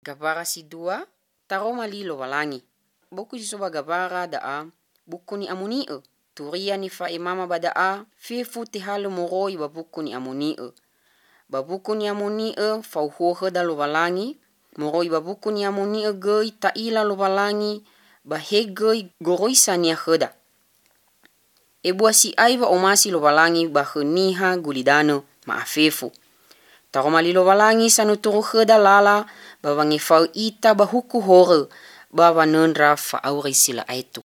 Gabara si 2, taro mali lo walangi. Buku si soba gabara daa buku ni amuni'e. Turia ni fa imama badaa fifu te halu moroi babuku ni amuni'e. Babuku ni amuni'e fa uhuohe da lo walangi. Moroi babuku ni amuni'e gei taila lo walangi bahegei goroisa ni heda. Ebua si aiwa omasi lo walangi baheniha gulidano maafefu. Taro mali lo walangi sanuturu heda lala bawangi fau ita bahuku hore bawa nendra fa auri sila aitu.